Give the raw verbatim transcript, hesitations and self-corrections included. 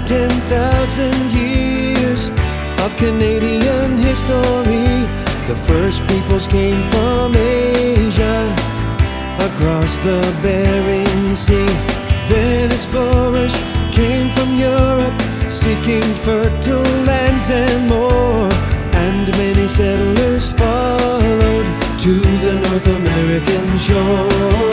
ten thousand years of Canadian history, the first peoples came from Asia across the Bering Sea. Then explorers came from Europe seeking fertile lands and more, and many settlers followed to the North American shore.